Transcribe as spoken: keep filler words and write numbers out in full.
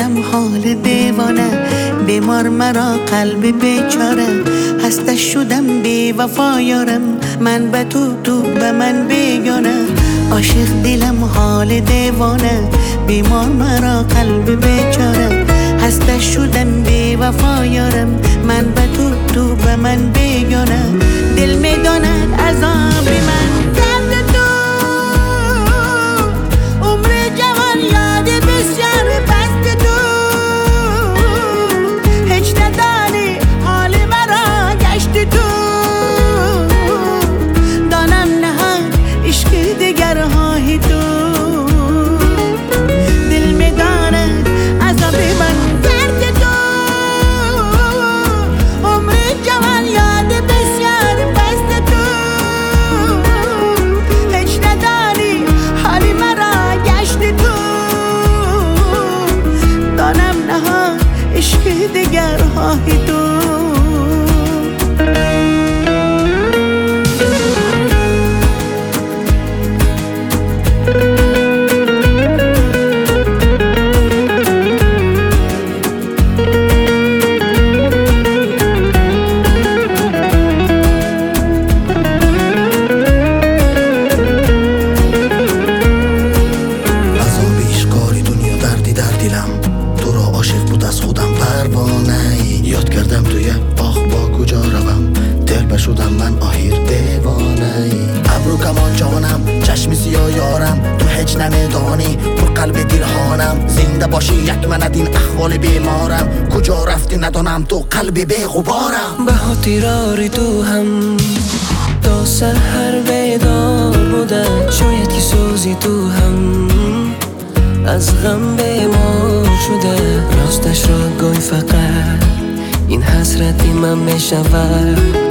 دلم حال دیوانه، بیمار مرا قلب بیچاره، هستش شدم بی وفا یارم، من به تو تو به من بیگانه. عاشق دلم حال دیوانه، بیمار مرا قلب بیچاره، هستش شدم بی وفا یارم، من به تو تو به من بیگانه. دل میداند عذاب من درد تو، عمر جوان یاد بسیار بست تو، هیچ ندانی حال مرا گشت تو، دانم نهان عشق دگرهای تو. دل میداند عذاب من درد تو، عمر جوان یاد بسیار بست تو، هیچ ندانی حال مرا گشت تو، دانم نهان عشق دگرهای تو. شدم من آهیر دیوانه ای، ابرو کمان جانم چشمی سیاه یارم، تو هیچ نمیدانی تو قلب دیرهانم، زنده باشی یک من ادین احوال بیمارم، کجا رفتی ندانم تو قلب بی غبارم. به خاطراری تو هم تا سحر بیدار بوده، شاید که سوزی تو هم از غم بیمار شده، راستش را گوی فقط این حسرتی من میشود،